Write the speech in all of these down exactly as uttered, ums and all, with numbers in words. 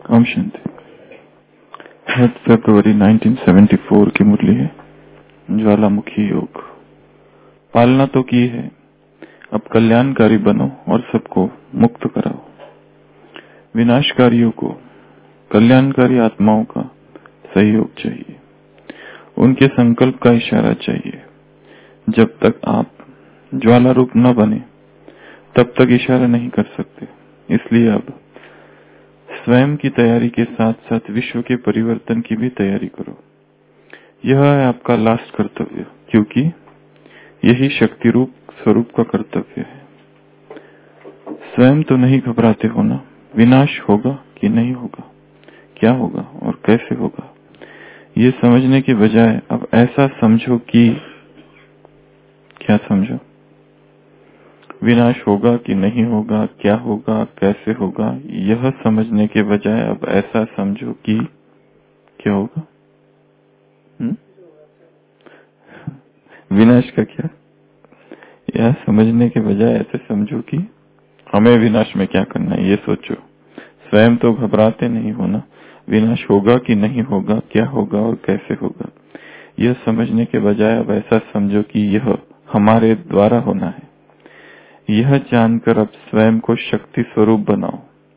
ओम शांति। फरवरी उन्नीस सौ चौहत्तर की मुरली है। ज्वालामुखी योग। पालना तो की है, अब कल्याणकारी बनो और सबको मुक्त कराओ। विनाशकारियों को कल्याणकारी आत्माओं का सहयोग चाहिए, उनके संकल्प का इशारा चाहिए। जब तक आप ज्वाला रूप न बने तब तक इशारा नहीं कर सकते। इसलिए अब स्वयं की तैयारी के साथ साथ विश्व के परिवर्तन की भी तैयारी करो। यह है आपका लास्ट कर्तव्य, क्योंकि यही शक्ति रूप स्वरूप का कर्तव्य है। स्वयं तो नहीं घबराते हो ना, विनाश होगा कि नहीं होगा, क्या होगा और कैसे होगा, ये समझने के बजाय अब ऐसा समझो कि क्या समझो, विनाश होगा कि नहीं होगा, क्या होगा, कैसे होगा, यह समझने के बजाय अब ऐसा समझो कि क्या होगा। हुँ? विनाश का क्या, यह समझने के बजाय ऐसे समझो कि हमें विनाश में क्या करना है, ये सोचो। स्वयं तो घबराते नहीं हो ना, विनाश होगा कि नहीं होगा, क्या होगा और कैसे होगा, यह समझने के बजाय अब ऐसा समझो कि यह हमारे द्वारा होना है। यह जानकर अब स्वयं को शक्ति स्वरूप बनाओ,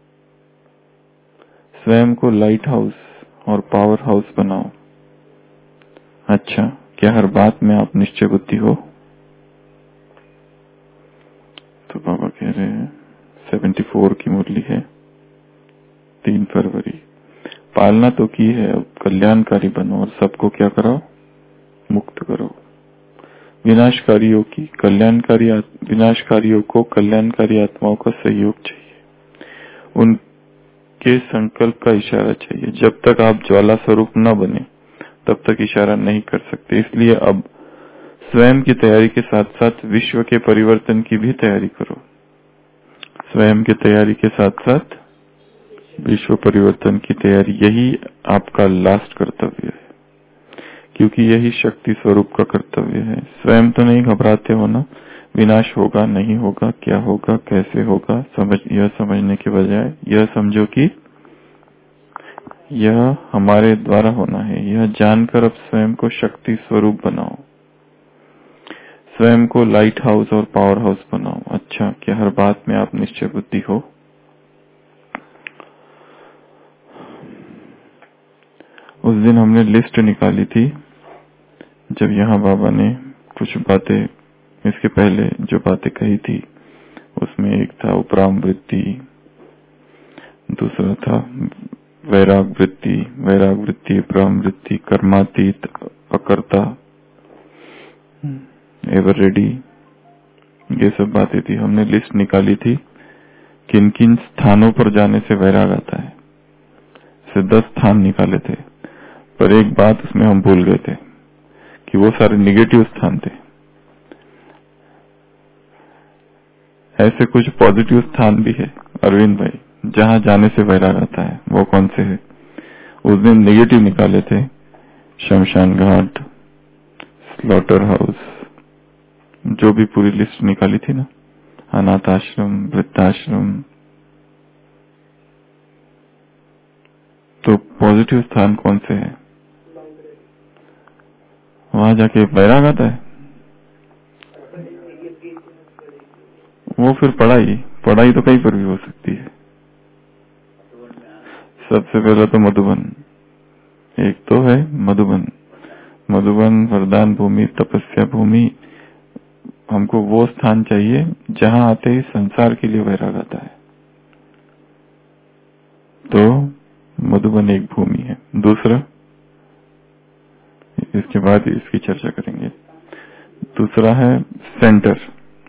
स्वयं को लाइट हाउस और पावर हाउस बनाओ। अच्छा, क्या हर बात में आप निश्चय बुद्धि हो? तो बाबा कह रहे हैं चौहत्तर की मुरली है, तीन फरवरी। पालना तो की है, अब कल्याणकारी बनो और सबको क्या कराओ, मुक्त करो। विनाशकारियों की कल्याणकारी विनाशकारियों को कल्याणकारी आत्माओं का सहयोग चाहिए, उनके संकल्प का इशारा चाहिए। जब तक आप ज्वाला स्वरूप न बने तब तक इशारा नहीं कर सकते। इसलिए अब स्वयं की तैयारी के साथ साथ विश्व के परिवर्तन की भी तैयारी करो। स्वयं की तैयारी के साथ साथ विश्व परिवर्तन की तैयारी, यही आपका लास्ट कर्तव्य है, क्योंकि यही शक्ति स्वरूप का कर्तव्य है। स्वयं तो नहीं घबराते हो ना, विनाश होगा नहीं होगा, क्या होगा कैसे होगा, समझ यह समझने के बजाय यह समझो कि यह हमारे द्वारा होना है। यह जानकर अब स्वयं को शक्ति स्वरूप बनाओ, स्वयं को लाइट हाउस और पावर हाउस बनाओ। अच्छा, क्या हर बात में आप निश्चय बुद्धि हो? उस दिन हमने लिस्ट निकाली थी, जब यहाँ बाबा ने कुछ बातें इसके पहले जो बातें कही थी, उसमें एक था उपराम वृत्ति, दूसरा था वैराग वृत्ति, वैराग वृत्ति, उपराम वृत्ति, कर्मातीत, अकर्ता, एवर रेडी, ये सब बातें थी। हमने लिस्ट निकाली थी किन किन स्थानों पर जाने से वैराग आता है। से दस स्थान निकाले थे, पर एक बात उसमें हम भूल गए थे कि वो सारे निगेटिव स्थान थे। ऐसे कुछ पॉजिटिव स्थान भी है अरविंद भाई, जहां जाने से वैराग आता है। वो कौन से है? उस दिन नेगेटिव निकाले थे, शमशान घाट, स्लॉटर हाउस, जो भी पूरी लिस्ट निकाली थी ना, अनाथ आश्रम, वृद्धाश्रम। तो पॉजिटिव स्थान कौन से है? वहां जाके वैराग आता है। वो फिर पढ़ाई पढ़ाई तो कहीं पर भी हो सकती है। सबसे पहले तो मधुबन, एक तो है मधुबन। मधुबन वरदान भूमि, तपस्या भूमि। हमको वो स्थान चाहिए जहां आते ही संसार के लिए वैराग आता है। तो मधुबन एक भूमि है। दूसरा, इसके बाद इसकी चर्चा करेंगे। दूसरा है सेंटर,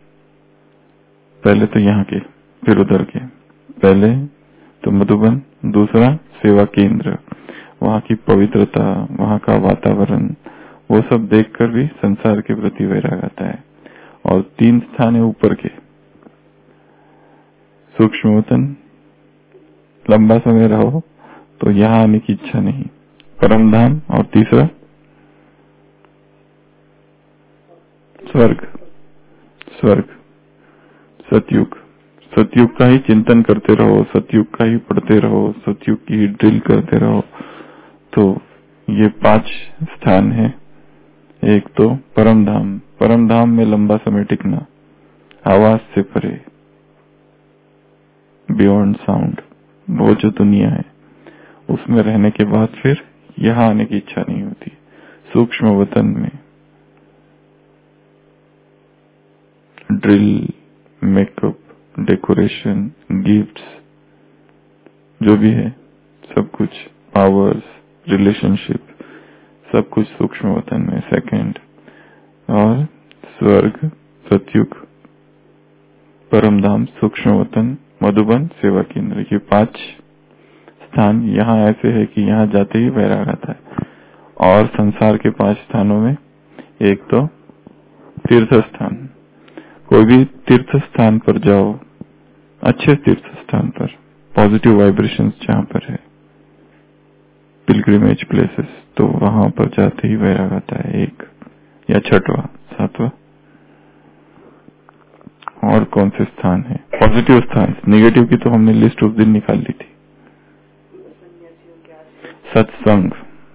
पहले तो यहाँ के फिर उधर के। पहले तो मधुबन, दूसरा सेवा केंद्र, वहाँ की पवित्रता, वहाँ का वातावरण, वो सब देखकर भी संसार के प्रति वैराग आता है। और तीन स्थान है ऊपर के, सूक्ष्मवतन, लंबा समय रहो तो यहाँ आने की इच्छा नहीं, परम धाम, और तीसरा स्वर्ग, स्वर्ग, सतयुग, सतयुग का ही चिंतन करते रहो, सतयुग का ही पढ़ते रहो, सतयुग की ही ड्रिल करते रहो। तो ये पांच स्थान है। एक तो परम धाम, परम धाम में लंबा समय टिकना, आवाज से परे, बियॉन्ड साउंड, वो जो दुनिया है उसमें रहने के बाद फिर यहाँ आने की इच्छा नहीं होती। सूक्ष्म वतन में ड्रिल, मेकअप, डेकोरेशन, गिफ्ट्स, जो भी है सब कुछ, पावर्स, रिलेशनशिप, सब कुछ सूक्ष्म वतन में। सेकंड, और स्वर्ग, सतयुग, परम धाम, सूक्ष्म वतन, मधुबन, सेवा केंद्र, ये पांच स्थान यहाँ ऐसे है कि यहाँ जाते ही वैराग आता है। और संसार के पांच स्थानों में एक तो तीर्थ स्थान, कोई भी तीर्थ स्थान पर जाओ, अच्छे तीर्थ स्थान पर, पॉजिटिव वाइब्रेशंस जहाँ पर है, पिलग्रिमेज प्लेसेस, तो वहां पर जाते ही वैराग आता है। एक या छठवा, सातवां। और कौन से स्थान है पॉजिटिव स्थान? नेगेटिव की तो हमने लिस्ट उस दिन निकाल ली थी। सत्संग,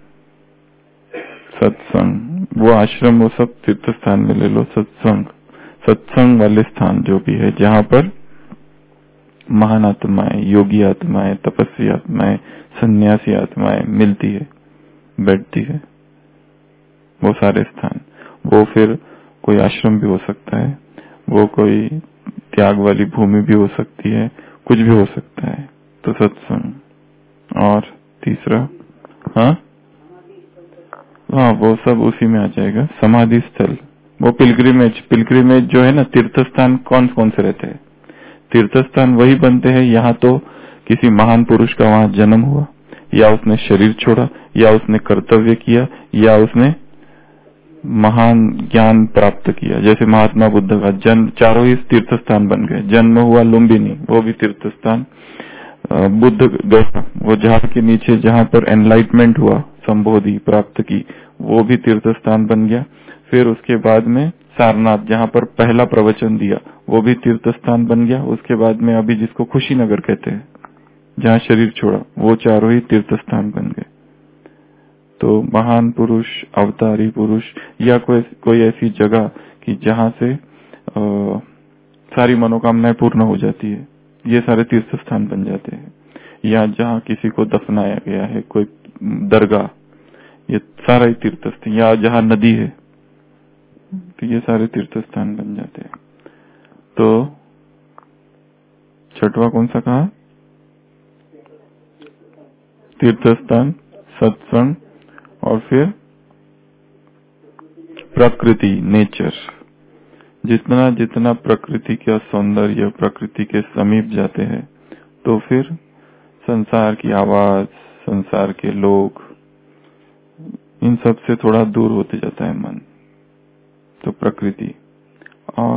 सत्संग, वो आश्रम, वो सब तीर्थ स्थान में ले लो। सत्संग, सत्संग वाले स्थान जो भी है, जहाँ पर महान आत्माएं, योगी आत्माएं, तपस्वी आत्माएं, सन्यासी आत्माएं मिलती है, बैठती है, वो सारे स्थान। वो फिर कोई आश्रम भी हो सकता है, वो कोई त्याग वाली भूमि भी हो सकती है, कुछ भी हो सकता है। तो सत्संग। और तीसरा, हाँ हाँ वो सब उसी में आ जाएगा। समाधि स्थल, वो पिलग्रिमेज, पिलग्रिमेज जो है ना, तीर्थ स्थान कौन कौन से रहते हैं? तीर्थ स्थान वही बनते हैं यहाँ तो किसी महान पुरुष का वहां जन्म हुआ, या उसने शरीर छोड़ा, या उसने कर्तव्य किया, या उसने महान ज्ञान प्राप्त किया। जैसे महात्मा बुद्ध का जन्म, चारों ही तीर्थ स्थान बन गए। जन्म हुआ लुम्बिनी, वो भी तीर्थ स्थान। बुद्ध गया, वो झाड़ के नीचे जहाँ पर एनलाइटमेंट हुआ, संबोधि प्राप्त की, वो भी तीर्थ स्थान बन गया। फिर उसके बाद में सारनाथ, जहाँ पर पहला प्रवचन दिया, वो भी तीर्थ स्थान बन गया। उसके बाद में अभी जिसको खुशीनगर कहते हैं, जहाँ शरीर छोड़ा, वो चारों ही तीर्थ स्थान बन गए। तो महान पुरुष, अवतारी पुरुष, या कोई कोई ऐसी जगह कि जहाँ से आ, सारी मनोकामनाएं पूर्ण हो जाती है, ये सारे तीर्थ स्थान बन जाते हैं। या जहाँ किसी को दफनाया गया है, कोई दरगाह, ये सारा ही तीर्थ स्थान। या जहाँ नदी है, तो ये सारे तीर्थ स्थान बन जाते हैं। तो छठवा कौन सा कहा? तीर्थ स्थान, सत्संग, और फिर प्रकृति, नेचर। जितना जितना प्रकृति का सौंदर्य, प्रकृति के समीप जाते हैं, तो फिर संसार की आवाज, संसार के लोग, इन सब से थोड़ा दूर होते जाता है मन। तो प्रकृति। और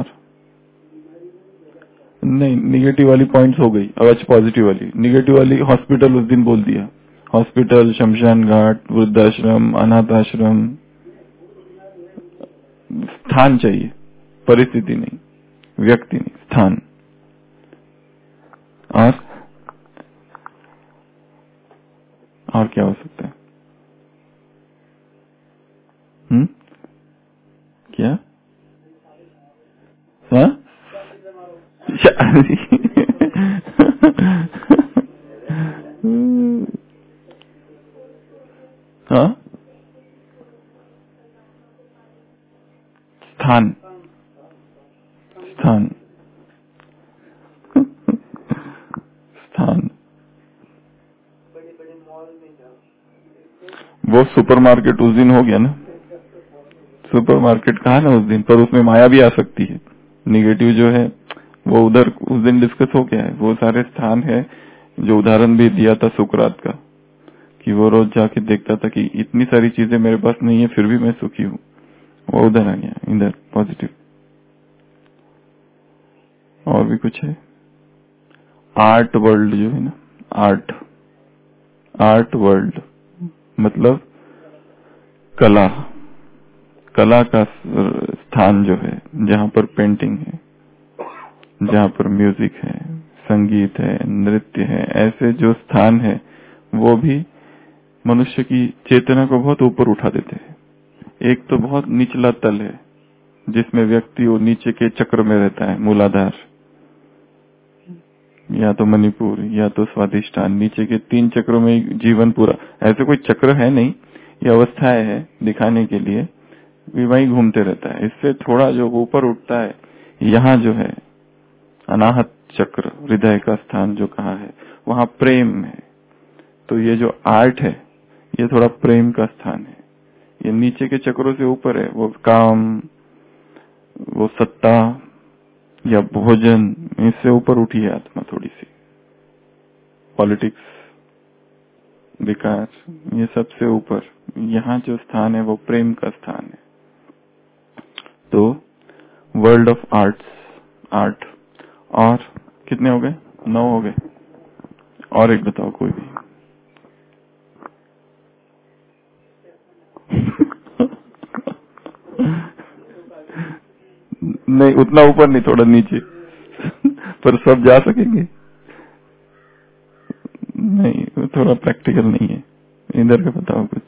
नहीं, निगेटिव वाली पॉइंट्स हो गई, अब आज पॉजिटिव वाली। निगेटिव वाली हॉस्पिटल उस दिन बोल दिया, हॉस्पिटल, शमशान घाट, वृद्धाश्रम, अनाथ आश्रम। स्थान चाहिए, परिस्थिति नहीं, व्यक्ति नहीं, स्थान। और और क्या हो सकता है? हम्म क्या? हाँ हाँ, स्थान, स्थान, स्थान। वो सुपरमार्केट उस दिन हो गया ना, सुपरमार्केट कहा ना उस दिन, पर उसमें माया भी आ सकती है। निगेटिव जो है वो उधर उस दिन डिस्कस हो गया है। वो सारे स्थान है जो उदाहरण भी दिया था सुकरात का, कि वो रोज जाके देखता था कि इतनी सारी चीजें मेरे पास नहीं है, फिर भी मैं सुखी हूँ। वो उधर आ गया, इधर पॉजिटिव। और भी कुछ है? आर्ट वर्ल्ड जो है ना, आर्ट, आर्ट वर्ल्ड मतलब कला, कला का स्थान जो है, जहाँ पर पेंटिंग है, जहाँ पर म्यूजिक है, संगीत है, नृत्य है, ऐसे जो स्थान है वो भी मनुष्य की चेतना को बहुत ऊपर उठा देते हैं। एक तो बहुत निचला तल है जिसमें व्यक्ति वो नीचे के चक्र में रहता है, मूलाधार या तो मणिपुर या तो स्वादिष्ठान, नीचे के तीन चक्रों में जीवन पूरा। ऐसे कोई चक्र है नहीं, ये अवस्थाएं है दिखाने के लिए, वहीं घूमते रहता है। इससे थोड़ा जो ऊपर उठता है, यहाँ जो है अनाहत चक्र, हृदय का स्थान जो कहा है, वहाँ प्रेम है। तो ये जो आर्ट है ये थोड़ा प्रेम का स्थान है। ये नीचे के चक्रों से ऊपर है, वो काम, वो सत्ता या भोजन, इससे ऊपर उठी है आत्मा थोड़ी सी। पॉलिटिक्स, विकास, ये सबसे ऊपर यहाँ जो स्थान है वो प्रेम का स्थान है। तो वर्ल्ड ऑफ आर्ट्स, आर्ट। और कितने हो गए? नौ हो गए। और एक बताओ कोई भी। नहीं, उतना ऊपर नहीं, थोड़ा नीचे। पर सब जा सकेंगे? नहीं, वो थोड़ा प्रैक्टिकल नहीं है। इधर का बताओ कुछ।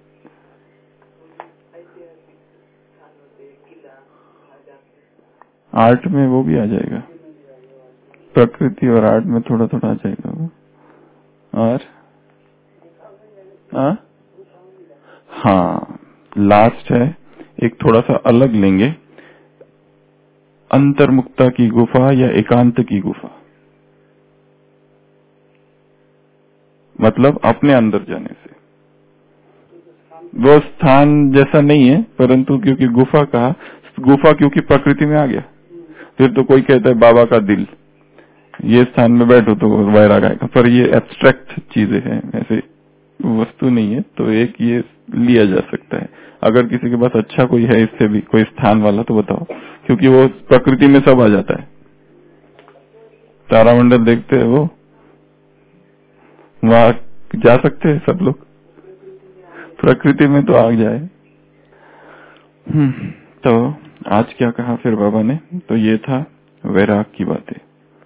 आर्ट में वो भी आ जाएगा, प्रकृति और आर्ट में थोड़ा थोड़ा आ जाएगा वो। और आ? हाँ, लास्ट है, एक थोड़ा सा अलग लेंगे, अंतर्मुक्ता की गुफा या एकांत की गुफा। मतलब अपने अंदर जाने से। वो स्थान जैसा नहीं है, परंतु क्योंकि गुफा कहा, गुफा क्योंकि प्रकृति में आ गया। फिर तो कोई कहता है बाबा का दिल, ये स्थान में बैठो तो वैराग आएगा, पर ये एब्स्ट्रैक्ट चीजें हैं, ऐसे वस्तु नहीं है। तो एक ये लिया जा सकता है। अगर किसी के पास अच्छा कोई है इससे भी कोई स्थान वाला तो बताओ, क्योंकि वो प्रकृति में सब आ जाता है। तारामंडल देखते हैं, वो वहां जा सकते हैं सब लोग, प्रकृति में तो आ जाए। हम्म, तो आज क्या कहा फिर बाबा ने? तो ये था वैराग की बातें।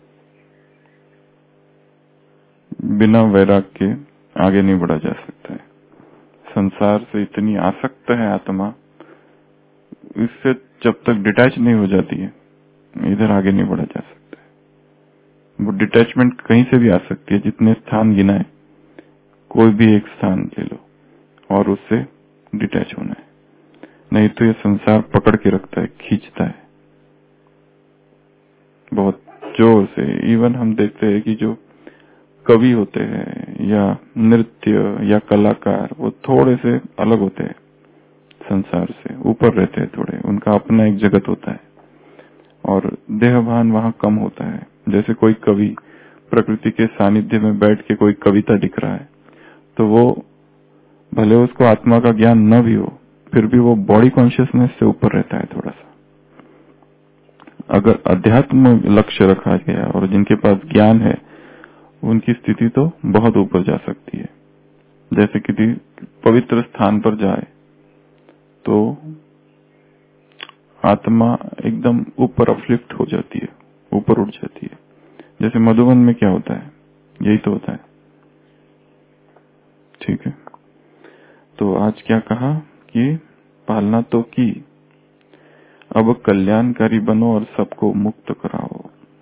बिना वैराग के आगे नहीं बढ़ा जा सकता है। संसार से इतनी आसक्त है आत्मा, इससे जब तक डिटैच नहीं हो जाती है इधर आगे नहीं बढ़ा जा सकता है। वो डिटैचमेंट कहीं से भी आ सकती है। जितने स्थान गिनाए, कोई भी एक स्थान ले लो और उससे डिटैच होना है, नहीं तो ये संसार पकड़ के रखता है, खींचता है बहुत जोर से। इवन हम देखते हैं कि जो कवि होते हैं या नृत्य या कलाकार, वो थोड़े से अलग होते हैं, संसार से ऊपर रहते हैं थोड़े, उनका अपना एक जगत होता है और देहभान वहां कम होता है। जैसे कोई कवि प्रकृति के सानिध्य में बैठ के कोई कविता लिख रहा है, तो वो भले उसको आत्मा का ज्ञान न भी हो, फिर भी वो बॉडी कॉन्शियसनेस से ऊपर रहता है थोड़ा सा। अगर अध्यात्म लक्ष्य रखा गया और जिनके पास ज्ञान है, उनकी स्थिति तो बहुत ऊपर जा सकती है। जैसे किसी पवित्र स्थान पर जाए तो आत्मा एकदम ऊपर अपलिफ्ट हो जाती है, ऊपर उठ जाती है। जैसे मधुबन में क्या होता है, यही तो होता है। ठीक है, तो आज क्या कहा कि पालना तो की, अब कल्याणकारी बनो और सबको मुक्त कराओ।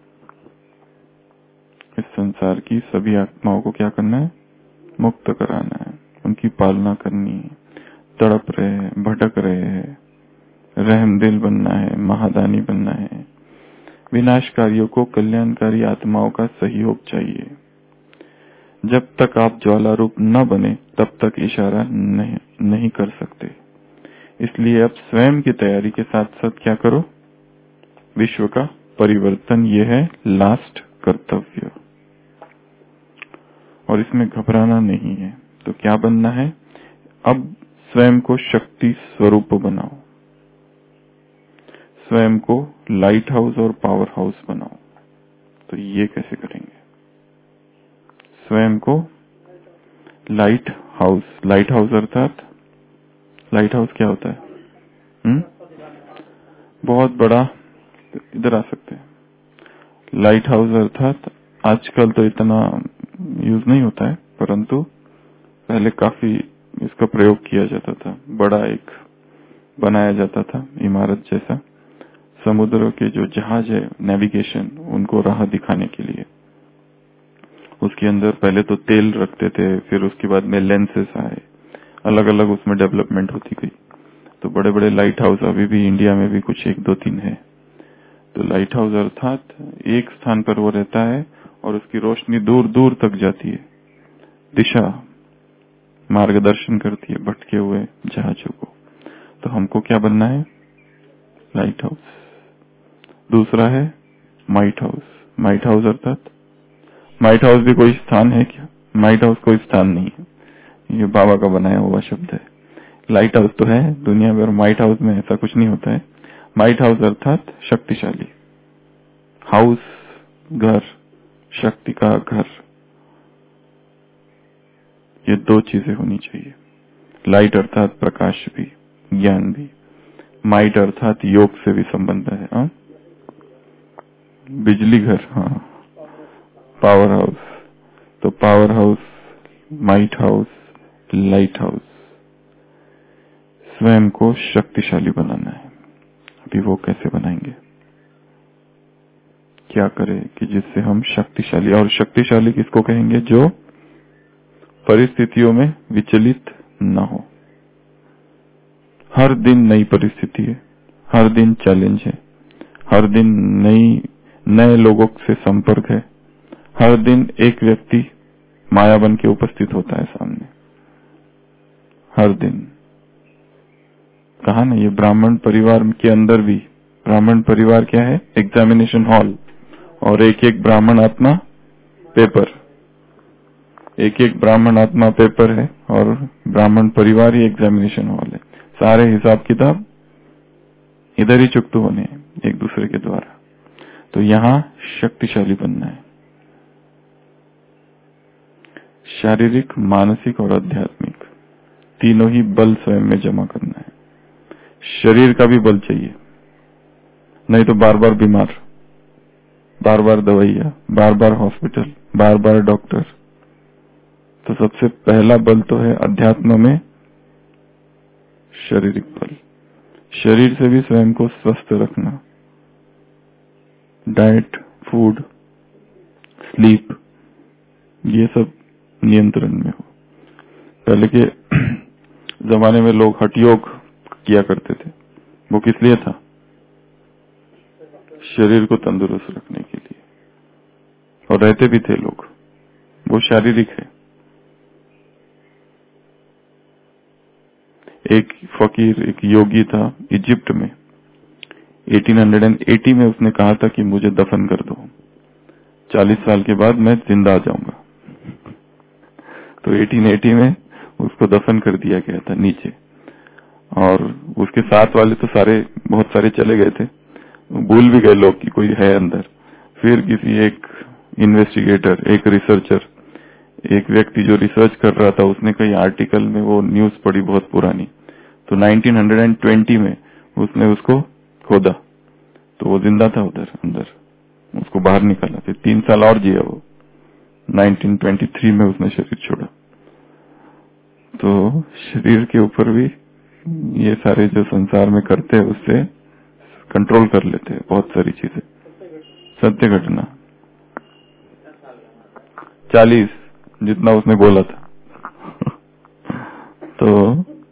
इस संसार की सभी आत्माओं को क्या करना है? मुक्त कराना है, उनकी पालना करनी है। तड़प रहे हैं, भटक रहे हैं, रहमदिल बनना है, महादानी बनना है। विनाशकारियों को कल्याणकारी आत्माओं का सहयोग चाहिए। जब तक आप ज्वाला रूप न बने तब तक इशारा नहीं, नहीं कर सकते। इसलिए अब स्वयं की तैयारी के साथ साथ क्या करो? विश्व का परिवर्तन, ये है लास्ट कर्तव्य, और इसमें घबराना नहीं है। तो क्या बनना है? अब स्वयं को शक्ति स्वरूप बनाओ, स्वयं को लाइट हाउस और पावर हाउस बनाओ। तो ये कैसे करेंगे? स्वयं को लाइट हाउस, लाइट हाउस अर्थात लाइट हाउस क्या होता है? हुँ? बहुत बड़ा, इधर आ सकते हैं, लाइट हाउस अर्थात आजकल तो इतना यूज नहीं होता है, परंतु पहले काफी इसका प्रयोग किया जाता था। बड़ा एक बनाया जाता था इमारत जैसा, समुद्र के जो जहाज है नेविगेशन उनको राह दिखाने के लिए। उसके अंदर पहले तो तेल रखते थे, फिर उसके बाद में लेंसेस आए, अलग अलग उसमें डेवलपमेंट होती गई। तो बड़े बड़े लाइट हाउस अभी भी इंडिया में भी कुछ एक दो तीन है। तो लाइट हाउस अर्थात एक स्थान पर वो रहता है और उसकी रोशनी दूर दूर तक जाती है, दिशा मार्गदर्शन करती है भटके हुए जहाजों को। तो हमको क्या बनना है? Lighthouse. दूसरा है माइट हाउस। माइट हाउस अर्थात माइट हाउस भी कोई स्थान है क्या? माइट हाउस कोई स्थान नहीं है, ये बाबा का बनाया हुआ शब्द है। लाइट हाउस तो है दुनिया में, और माइट हाउस में ऐसा कुछ नहीं होता है। माइट हाउस अर्थात शक्तिशाली हाउस, घर, शक्ति का घर, ये दो चीजें होनी चाहिए। लाइट अर्थात प्रकाश भी, ज्ञान भी। माइट अर्थात योग से भी संबंध है। हाँ, बिजली घर, हाँ, पावर हाउस। तो powerhouse, might house, lighthouse, स्वयं को शक्तिशाली बनाना है। अभी वो कैसे बनाएंगे, क्या करें कि जिससे हम शक्तिशाली, और शक्तिशाली किसको कहेंगे? जो परिस्थितियों में विचलित न हो। हर दिन नई परिस्थिति है, हर दिन चैलेंज है, हर दिन नई नए लोगों से संपर्क है, हर दिन एक व्यक्ति माया बन के उपस्थित होता है सामने, हर दिन। कहा ना, ये ब्राह्मण परिवार के अंदर भी, ब्राह्मण परिवार क्या है? एग्जामिनेशन हॉल, और एक एक ब्राह्मण आत्मा पेपर, एक एक ब्राह्मण आत्मा पेपर है, और ब्राह्मण परिवार ही एग्जामिनेशन हॉल है। सारे हिसाब किताब इधर ही चुकते होने हैं एक दूसरे के द्वारा। तो यहाँ शक्तिशाली बनना है, शारीरिक, मानसिक और आध्यात्मिक तीनों ही बल स्वयं में जमा करना है। शरीर का भी बल चाहिए, नहीं तो बार बार बीमार, बार बार दवाइयां, बार बार हॉस्पिटल, बार बार डॉक्टर। तो सबसे पहला बल तो है अध्यात्म में शारीरिक बल। शरीर से भी स्वयं को स्वस्थ रखना, डाइट, फूड, स्लीप, ये सब नियंत्रण में हो। पहले के जमाने में लोग हठ योग किया करते थे, वो किस लिए था? शरीर को तंदुरुस्त रखने के लिए, और रहते भी थे लोग, वो शारीरिक है। एक फकीर, एक योगी था इजिप्ट में, अठारह सौ अस्सी में उसने कहा था कि मुझे दफन कर दो, चालीस साल के बाद मैं जिंदा आ जाऊंगा। तो अठारह सौ अस्सी में उसको दफन कर दिया गया था नीचे, और उसके साथ वाले तो सारे बहुत सारे चले गए थे, भूल भी गए लोग कि कोई है अंदर। फिर किसी एक इन्वेस्टिगेटर, एक रिसर्चर, एक व्यक्ति जो रिसर्च कर रहा था, उसने कई आर्टिकल में वो न्यूज पढ़ी बहुत पुरानी, तो उन्नीस सौ बीस में उसने उसको खोदा, तो वो जिंदा था उधर अंदर, उसको बाहर निकाला, फिर तीन साल और जिया वो। उन्नीस सौ तेईस में उसने शरीर छोड़ा। तो शरीर के ऊपर भी ये सारे जो संसार में करते हैं उससे कंट्रोल कर लेते हैं बहुत सारी चीजें। सत्य घटना, चालीस जितना उसने बोला था। तो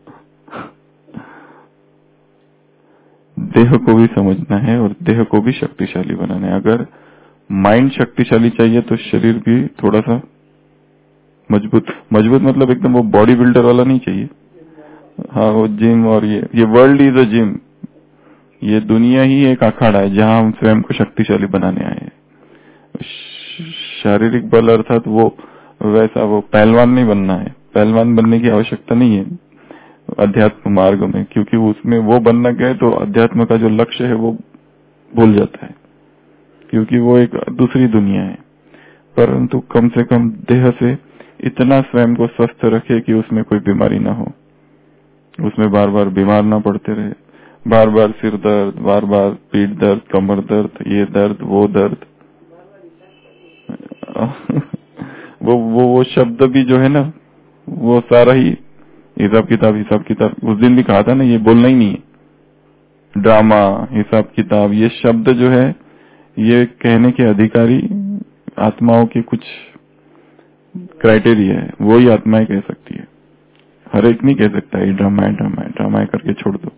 देह को भी समझना है और देह को भी शक्तिशाली बनाना है। अगर माइंड शक्तिशाली चाहिए तो शरीर भी थोड़ा सा मजबूत, मजबूत मतलब एकदम वो बॉडी बिल्डर वाला नहीं चाहिए। हाँ, वो जिम, और ये ये वर्ल्ड इज अ जिम, ये दुनिया ही एक अखाड़ा है जहां हम स्वयं को शक्तिशाली बनाने आए हैं। शारीरिक बल अर्थात वो वैसा वो पहलवान नहीं बनना है, पहलवान बनने की आवश्यकता नहीं है अध्यात्म मार्ग में, क्योंकि उसमें वो बनना गए तो अध्यात्म का जो लक्ष्य है वो भूल जाता है, क्योंकि वो एक दूसरी दुनिया है। परंतु कम से कम देह से इतना स्वयं को स्वस्थ रखे कि उसमें कोई बीमारी ना हो, उसमें बार बार बीमार ना पड़ते रहे, बार बार सिर दर्द, बार बार पीठ दर्द, कमर दर्द, ये दर्द वो दर्द, वो वो वो शब्द भी जो है ना, वो सारा ही हिसाब किताब हिसाब किताब। उस दिन भी कहा था ना, ये बोलना ही नहीं है। ड्रामा, हिसाब किताब, ये शब्द जो है ये कहने के अधिकारी आत्माओं के कुछ क्राइटेरिया है, वो ही आत्माएं कह सकती है। हर एक नहीं कह सकता ये ड्रामा है ड्रामा है ड्रामा है करके छोड़ दो।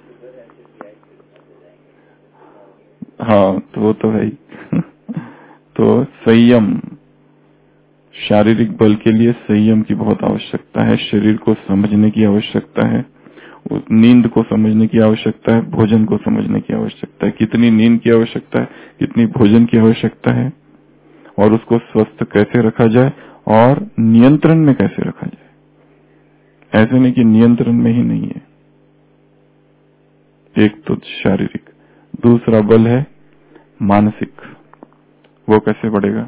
हाँ तो वो तो है ही। तो संयम, शारीरिक बल के लिए संयम की बहुत आवश्यकता है। शरीर को समझने की आवश्यकता है, नींद को समझने की आवश्यकता है, भोजन को समझने की आवश्यकता है। कितनी नींद की आवश्यकता है, कितनी भोजन की आवश्यकता है, और उसको स्वस्थ कैसे रखा जाए और नियंत्रण में कैसे रखा जाए। ऐसे नहीं कि नियंत्रण में ही नहीं है। एक तो शारीरिक, दूसरा बल है मानसिक। वो कैसे बढ़ेगा?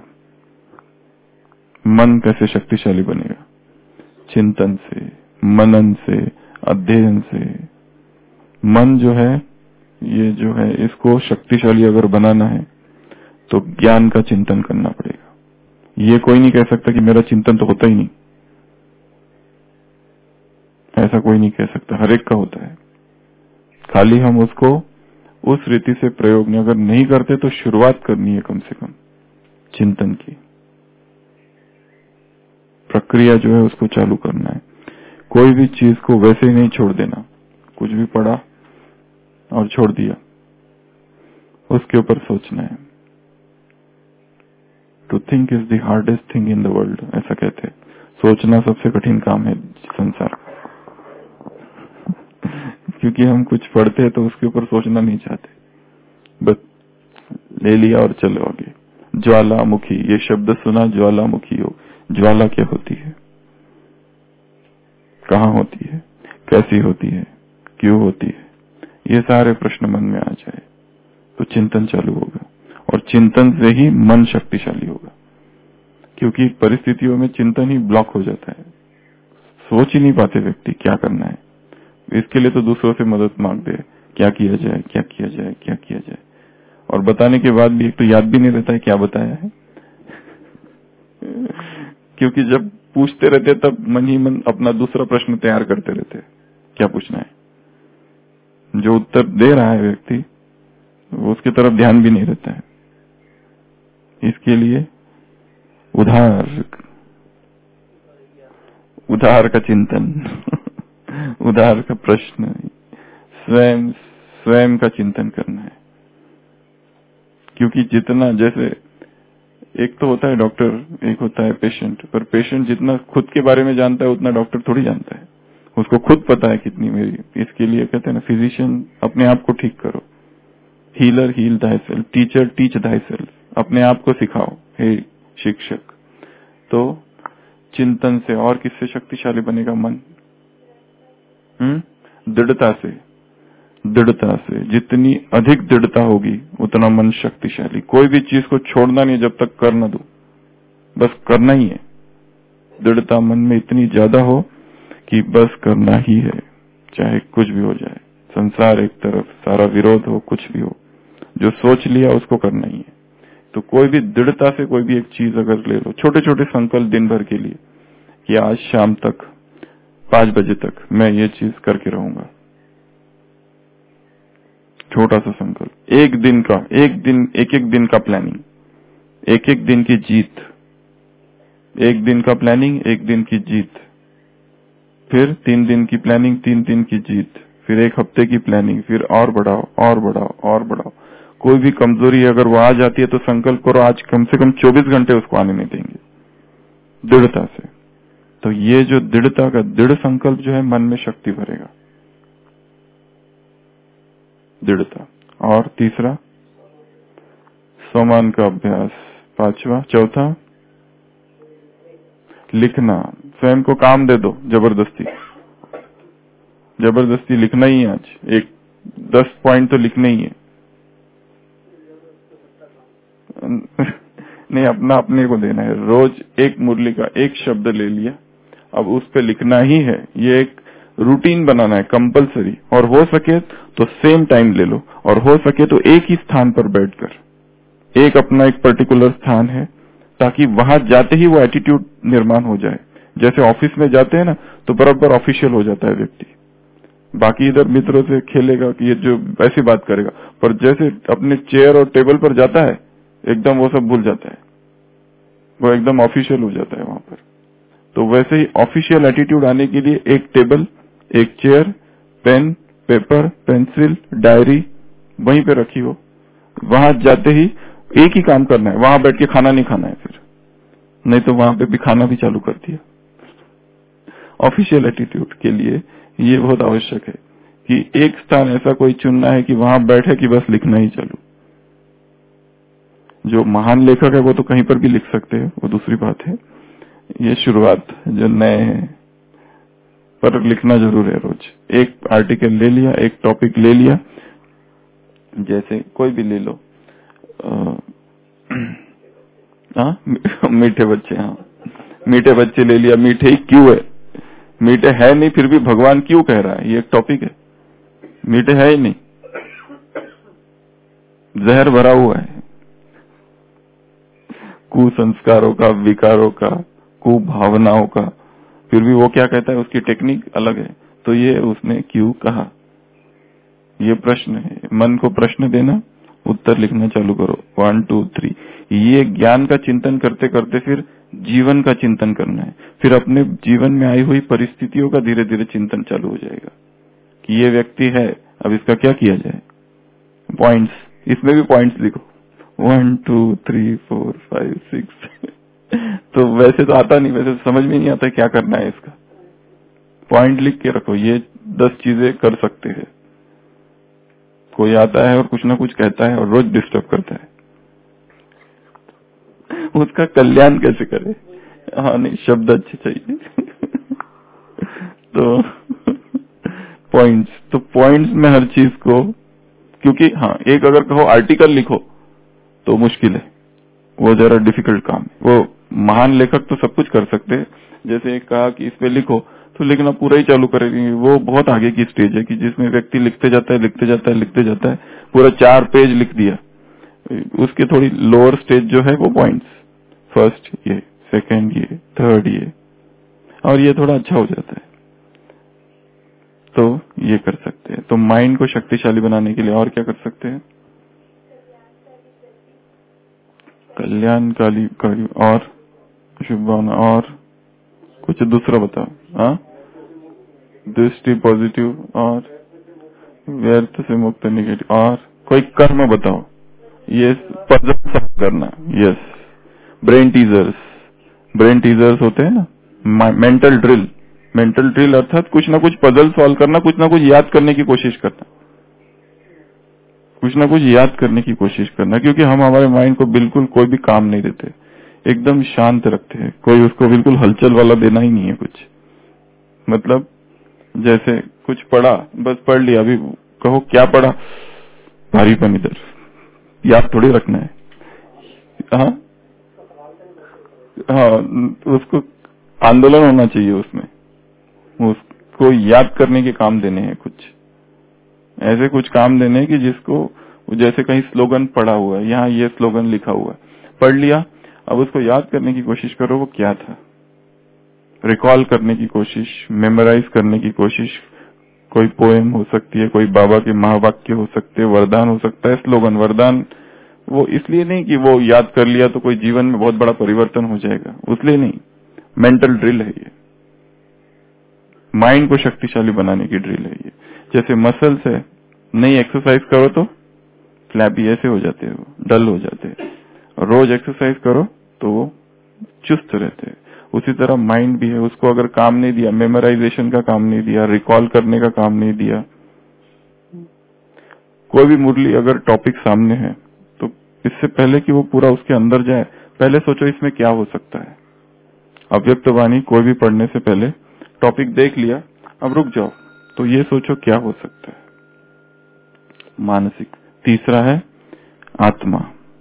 मन कैसे शक्तिशाली बनेगा? चिंतन से, मनन से, अध्ययन से। मन जो है, ये जो है, इसको शक्तिशाली अगर बनाना है तो ज्ञान का चिंतन करना पड़ेगा। ये कोई नहीं कह सकता कि मेरा चिंतन तो होता ही नहीं, ऐसा कोई नहीं कह सकता। हर एक का होता है, खाली हम उसको उस रीति से प्रयोग नहीं, अगर नहीं करते तो शुरुआत करनी है कम से कम चिंतन की प्रक्रिया जो है उसको चालू करना है। कोई भी चीज को वैसे ही नहीं छोड़ देना। कुछ भी पढ़ा और छोड़ दिया, उसके ऊपर सोचना है। To think is the hardest thing in the world, ऐसा कहते हैं। सोचना सबसे कठिन काम है संसार का। क्योंकि हम कुछ पढ़ते हैं तो उसके ऊपर सोचना नहीं चाहते, बस ले लिया और चलो आगे। ज्वालामुखी, ये शब्द सुना, ज्वालामुखी हो। ज्वाला क्या होती है, कहाँ होती है, कैसी होती है, क्यों होती है, ये सारे प्रश्न मन में आ जाए तो चिंतन चालू होगा, और चिंतन से ही मन शक्तिशाली होगा। क्योंकि परिस्थितियों में चिंतन ही ब्लॉक हो जाता है, सोच ही नहीं पाते व्यक्ति क्या करना है। इसके लिए तो दूसरों से मदद मांगते हैं, क्या किया जाए क्या किया जाए क्या किया जाए, और बताने के बाद भी एक तो याद भी नहीं रहता है क्या बताया है। क्योंकि जब पूछते रहते तब मन ही मन अपना दूसरा प्रश्न तैयार करते रहते, क्या पूछना है। जो उत्तर दे रहा है व्यक्ति, वो उसकी तरफ ध्यान भी नहीं रहता है। इसके लिए उधार उधार का चिंतन उधार का प्रश्न, स्वयं स्वयं का चिंतन करना है। क्योंकि जितना, जैसे एक तो होता है डॉक्टर, एक होता है पेशेंट, पर पेशेंट जितना खुद के बारे में जानता है उतना डॉक्टर थोड़ी जानता है। उसको खुद पता है कितनी मेरी। इसके लिए कहते हैं ना, फिजिशियन अपने आप को ठीक करो, healer heal thyself, teacher teach thyself. अपने आप को सिखाओ हे शिक्षक। तो चिंतन से और किससे शक्तिशाली बनेगा मन? हम्म दृढ़ता से। दृढ़ता से जितनी अधिक दृढ़ता होगी उतना मन शक्तिशाली। कोई भी चीज को छोड़ना नहीं जब तक कर न दो, बस करना ही है। दृढ़ता मन में इतनी ज्यादा हो कि बस करना ही है, चाहे कुछ भी हो जाए। संसार एक तरफ, सारा विरोध हो, कुछ भी हो, जो सोच लिया उसको करना ही है। तो कोई भी दृढ़ता से कोई भी एक चीज अगर ले लो, छोटे छोटे संकल्प दिन भर के लिए, कि आज शाम तक पांच बजे तक मैं ये चीज करके रहूंगा। छोटा सा संकल्प, एक दिन का, एक दिन एक एक दिन का प्लानिंग, एक एक दिन की जीत। एक दिन का प्लानिंग, एक दिन की जीत, फिर तीन दिन की प्लानिंग, तीन दिन की जीत, फिर एक हफ्ते की प्लानिंग, फिर और बढ़ाओ और बढ़ाओ और बढ़ाओ। कोई भी कमजोरी अगर वो आ जाती है तो संकल्प करो आज कम से कम चौबीस घंटे उसको आने नहीं देंगे, दृढ़ता से। तो ये जो दृढ़ता का दृढ़ संकल्प जो है मन में शक्ति भरेगा, दृढ़ता। और तीसरा समान का अभ्यास, पांचवा, चौथा लिखना। स्वयं को काम दे दो, जबरदस्ती जबरदस्ती लिखना ही है। आज एक दस पॉइंट तो लिखने ही है। नहीं, अपना अपने को देना है। रोज एक मुरली का एक शब्द ले लिया, अब उस पे लिखना ही है। ये एक रूटीन बनाना है, कंपलसरी। और हो सके तो सेम टाइम ले लो, और हो सके तो एक ही स्थान पर बैठकर। एक अपना एक पर्टिकुलर स्थान है, ताकि वहां जाते ही वो एटीट्यूड निर्माण हो जाए। जैसे ऑफिस में जाते हैं ना तो बराबर ऑफिशियल हो जाता है व्यक्ति, बाकी इधर मित्रों से खेलेगा कि ये जो ऐसी बात करेगा, पर जैसे अपने चेयर और टेबल पर जाता है एकदम वो सब भूल जाता है, वो एकदम ऑफिशियल हो जाता है वहां पर। तो वैसे ही ऑफिशियल एटीट्यूड आने के लिए एक टेबल, एक chair, pen, paper, pencil, diary वहीं पे रखी हो, वहां जाते ही एक ही काम करना है, वहां बैठ के खाना नहीं खाना है, फिर नहीं तो वहां पे भी खाना भी चालू कर दिया। ऑफिशियल एटीट्यूड के लिए ये बहुत आवश्यक है कि एक स्थान ऐसा कोई चुनना है कि वहां बैठे कि बस लिखना ही चालू। जो महान लेखक है वो तो कहीं पर भी लिख सकते हैं, वो दूसरी बात है। ये शुरुआत जो नए हैं, पर लिखना जरूर है रोज। एक आर्टिकल ले लिया, एक टॉपिक ले लिया, जैसे कोई भी ले लो, हाँ मीठे बच्चे, हाँ मीठे बच्चे ले लिया। मीठे ही क्यों है? मीठे है नहीं फिर भी भगवान क्यों कह रहा है? ये एक टॉपिक है। मीठे है ही नहीं, जहर भरा हुआ है कुसंस्कारों का, विकारों का, कुभावनाओं का, फिर भी वो क्या कहता है? उसकी टेक्निक अलग है। तो ये उसने क्यों कहा, ये प्रश्न है। मन को प्रश्न देना, उत्तर लिखना चालू करो। वन टू थ्री, ये ज्ञान का चिंतन करते करते फिर जीवन का चिंतन करना है। फिर अपने जीवन में आई हुई परिस्थितियों का धीरे धीरे चिंतन चालू हो जाएगा कि ये व्यक्ति है, अब इसका क्या किया जाए। पॉइंट्स, इसमें भी पॉइंट्स लिखो, one two three four five six. तो वैसे तो आता नहीं, वैसे तो समझ में नहीं आता क्या करना है इसका। पॉइंट लिख के रखो, ये दस चीजें कर सकते हैं। कोई आता है और कुछ ना कुछ कहता है और रोज डिस्टर्ब करता है, उसका कल्याण कैसे करे? हाँ नहीं, शब्द अच्छे चाहिए। तो पॉइंट्स, तो पॉइंट्स में हर चीज को, क्योंकि हाँ एक अगर कहो आर्टिकल लिखो तो मुश्किल है, वो जरा डिफिकल्ट काम है। वो महान लेखक तो सब कुछ कर सकते हैं। जैसे एक कहा कि इस पे लिखो, तो लिखना पूरा ही चालू करेंगे। वो बहुत आगे की स्टेज है कि जिसमें व्यक्ति लिखते जाता है लिखते जाता है लिखते जाता है, पूरा चार पेज लिख दिया। उसके थोड़ी लोअर स्टेज जो है वो पॉइंट्स, फर्स्ट ये, सेकंड ये, थर्ड ये, और ये थोड़ा अच्छा हो जाता है। तो ये कर सकते हैं। तो माइंड को शक्तिशाली बनाने के लिए और क्या कर सकते हैं? कल्याणकारी कार्य और शुभ भावना, और कुछ दूसरा बताओ। हाँ, दृष्टि पॉजिटिव, और व्यर्थ से मुक्त निगेटिव, और कोई कर्म बताओ। ये पजल सॉल्व करना, yes. Brain teasers, brain teasers होते हैं ना, मेंटल ड्रिल। मेंटल ड्रिल अर्थात कुछ ना कुछ पजल सॉल्व करना, कुछ ना कुछ याद करने की कोशिश करना, कुछ ना कुछ याद करने की कोशिश करना। क्योंकि हम हमारे माइंड को बिल्कुल कोई भी काम नहीं देते, एकदम शांत रखते हैं। कोई उसको बिल्कुल हलचल वाला देना ही नहीं है कुछ। मतलब जैसे कुछ पढ़ा, बस पढ़ लिया, अभी कहो क्या पढ़ा, भारीपन इधर, याद थोड़ी रखना है। हाँ हाँ, उसको आंदोलन होना चाहिए उसमें, उसको याद करने के काम देने हैं। कुछ ऐसे कुछ काम देने हैं कि जिसको, जैसे कहीं स्लोगन पढ़ा हुआ है, यहाँ ये स्लोगन लिखा हुआ है, पढ़ लिया, अब उसको याद करने की कोशिश करो वो क्या था, रिकॉल करने की कोशिश, मेमोराइज करने की कोशिश। कोई पोएम हो सकती है, कोई बाबा के महावाक्य हो सकते हैं, वरदान हो सकता है। स्लोगन वरदान वो इसलिए नहीं कि वो याद कर लिया तो कोई जीवन में बहुत बड़ा परिवर्तन हो जाएगा, उसलिए नहीं। मेंटल ड्रिल है ये, माइंड को शक्तिशाली बनाने की ड्रिल है ये। जैसे मसल्स है, नहीं एक्सरसाइज करो तो फ्लैपी ऐसे हो जाते हैं, डल हो जाते हैं, और रोज एक्सरसाइज करो तो वो चुस्त रहते हैं। उसी तरह माइंड भी है, उसको अगर काम नहीं दिया, मेमोराइजेशन का काम नहीं दिया, रिकॉल करने का काम नहीं दिया, कोई भी मुरली अगर टॉपिक सामने है तो इससे पहले कि वो पूरा उसके अंदर जाए, पहले सोचो इसमें क्या हो सकता है। अव्यक्त वाणी कोई भी पढ़ने से पहले टॉपिक देख लिया, अब रुक जाओ, तो ये सोचो क्या हो सकता है। मानसिक। तीसरा है आत्मा।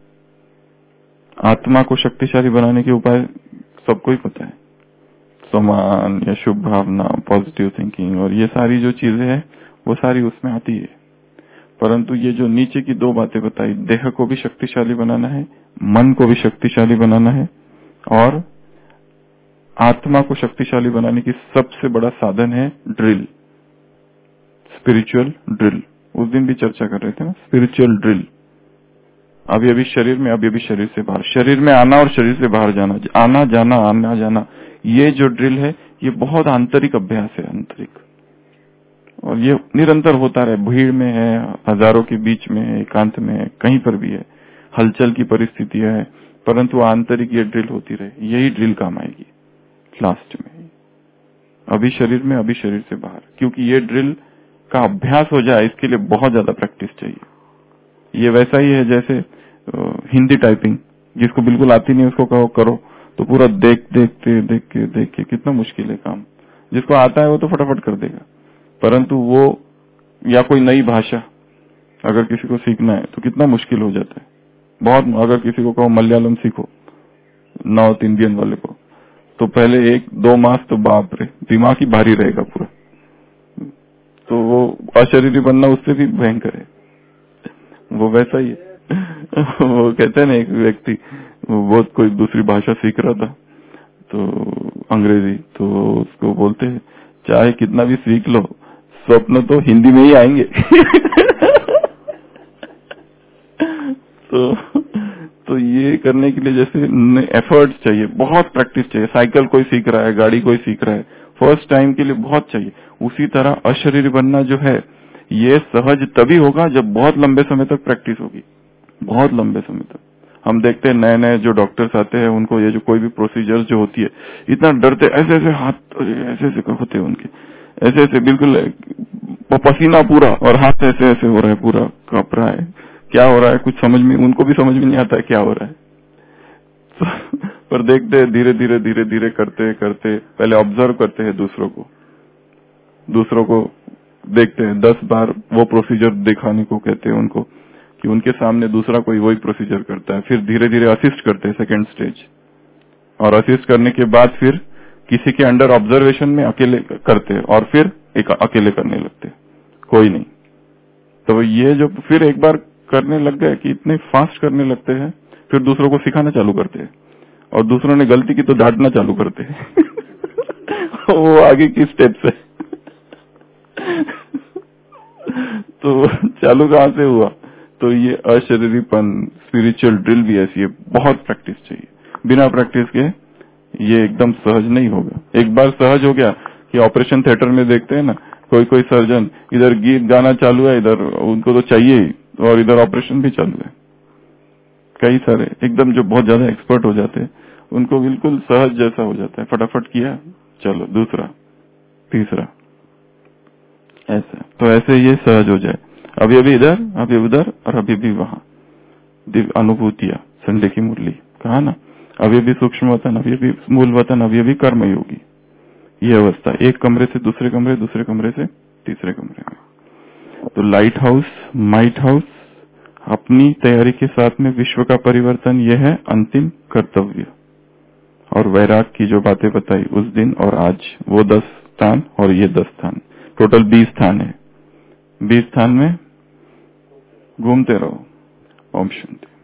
आत्मा को शक्तिशाली बनाने के उपाय सबको ही पता है, सम्मान या शुभ भावना, पॉजिटिव थिंकिंग, और ये सारी जो चीजें हैं वो सारी उसमें आती है। परंतु ये जो नीचे की दो बातें बताई, देह को भी शक्तिशाली बनाना है, मन को भी शक्तिशाली बनाना है, और आत्मा को शक्तिशाली बनाने की सबसे बड़ा साधन है ड्रिल, स्पिरिचुअल ड्रिल। उस दिन भी चर्चा कर रहे थे ना, स्पिरिचुअल ड्रिल। अभी अभी शरीर में, अभी अभी शरीर से बाहर, शरीर में आना और शरीर से बाहर जाना, आना जाना आना जाना, ये जो ड्रिल है ये बहुत आंतरिक अभ्यास है, आंतरिक, और ये निरंतर होता रहे। भीड़ में है, हजारों के बीच में है, एकांत में है, कहीं पर भी है, हलचल की परिस्थितियां है, परंतु आंतरिक ये ड्रिल होती रहे, यही ड्रिल काम आएगी लास्ट में। अभी शरीर में, अभी शरीर से बाहर, क्योंकि ये ड्रिल का अभ्यास हो जाए इसके लिए बहुत ज्यादा प्रैक्टिस चाहिए। ये वैसा ही है जैसे हिंदी टाइपिंग, जिसको बिल्कुल आती नहीं उसको कहो करो तो पूरा देख देखते देख के देख के कितना मुश्किल है काम। जिसको आता है वो तो फटाफट कर देगा, परंतु वो, या कोई नई भाषा अगर किसी को सीखना है तो कितना मुश्किल हो जाता है बहुत। अगर किसी को कहो मलयालम सीखो, नॉर्थ इंडियन वाले को, तो पहले एक दो मास तो बाप रे दिमाग ही भारी रहेगा पूरा, तो वो अशरीरी बनना उससे भी भयंकर है। वो वैसा ही है। वो कहते हैं ना, एक व्यक्ति वो बहुत कोई दूसरी भाषा सीख रहा था, तो अंग्रेजी, तो उसको बोलते हैं चाहे कितना भी सीख लो स्वप्न तो हिंदी में ही आएंगे। तो तो ये करने के लिए जैसे एफर्ट्स चाहिए, बहुत प्रैक्टिस चाहिए। साइकिल कोई सीख रहा है, गाड़ी कोई सीख रहा है, फर्स्ट टाइम के लिए बहुत चाहिए। उसी तरह अशरीरी बनना जो है ये सहज तभी होगा जब बहुत लंबे समय तक प्रैक्टिस होगी, बहुत लंबे समय तक। हम देखते हैं नए नए जो डॉक्टर्स आते हैं उनको ये जो कोई भी प्रोसीजर जो होती है इतना डरते, ऐसे ऐसे हाथ ऐसे ऐसे होते हैं उनके, ऐसे ऐसे बिल्कुल पसीना पूरा, और हाथ ऐसे ऐसे हो रहा है, पूरा कांप रहा है, क्या हो रहा है कुछ समझ में, उनको भी समझ में नहीं आता है क्या हो रहा है। तो, पर देखते हैं धीरे धीरे धीरे धीरे करते करते, पहले ऑब्जर्व करते हैं दूसरों को, दूसरों को देखते हैं, दस बार वो प्रोसीजर दिखाने को कहते हैं उनको, कि उनके सामने दूसरा कोई वही प्रोसीजर करता है। फिर धीरे धीरे असिस्ट करते हैं सेकेंड स्टेज, और असिस्ट करने के बाद फिर किसी के अंडर ऑब्जर्वेशन में अकेले करते हैं, और फिर एक अकेले करने लगते हैं, कोई नहीं। तो ये जो फिर एक बार करने लग गए कि इतने फास्ट करने लगते हैं, फिर दूसरों को सिखाना चालू करते हैं, और दूसरों ने गलती की तो डांटना चालू करते हैं। वो आगे की स्टेप्स है। तो चालू कहां से हुआ? तो ये अशरीरीपन, स्पिरिचुअल ड्रिल भी ऐसी है, बहुत प्रैक्टिस चाहिए। बिना प्रैक्टिस के ये एकदम सहज नहीं होगा। एक बार सहज हो गया कि ऑपरेशन थिएटर में देखते हैं ना, कोई कोई सर्जन इधर गीत गाना चालू है, इधर उनको तो चाहिए ही, और इधर ऑपरेशन भी चालू है। कई सारे एकदम जो बहुत ज्यादा एक्सपर्ट हो जाते हैं उनको बिल्कुल सहज जैसा हो जाता है, फटाफट किया, चलो दूसरा तीसरा, ऐसा। तो ऐसे ये सहज हो जाए, अभी अभी इधर, अभी उधर, और अभी भी वहां। दिव्य अनुभूतियां, संडे की मुरली कहा ना, अभी अभी सूक्ष्म वतन, अभी अभी मूल वतन, अभी अभी कर्मयोगी। ये अवस्था, एक कमरे से दूसरे कमरे, दूसरे कमरे से तीसरे कमरे में। तो लाइट हाउस, माइट हाउस, अपनी तैयारी के साथ में विश्व का परिवर्तन, यह है अंतिम कर्तव्य। और वैराग की जो बातें बताई उस दिन और आज, वो दस स्थान और ये दस स्थान, टोटल बीस स्थान है। बीस स्थान में घूमते रहो। ओम शांति।